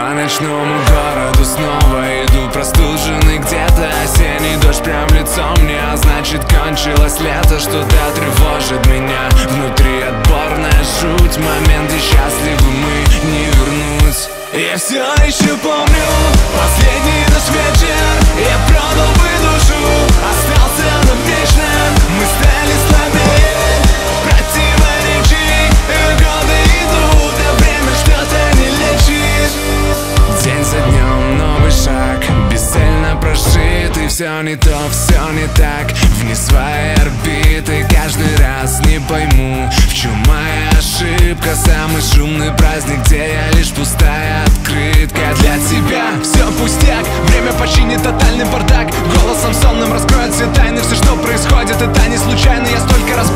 По ночному городу снова иду простуженный. Где-то осенний дождь прям в лицо мне, а значит кончилось лето. Что-то тревожит меня, внутри отборная жуть. Момент, где счастливы мы, не вернуть. Я все еще помню последний наш вечер. Я продал бы душу, остался навечно. Мы стали слабее противоречий. Годы идут, а время что-то не лечит. День за днем новый шаг, бесцельно прожит. И все не то, все не так, вне своей орбиты. Каждый раз не пойму, в чем моя ошибка. Самый шумный праздник, где я лишь пустая открытка для тебя. Все пустяк, время починит тотальный бардак. Голосом сонным раскроет все тайны. Все, что происходит, это не случайно. Я столько раз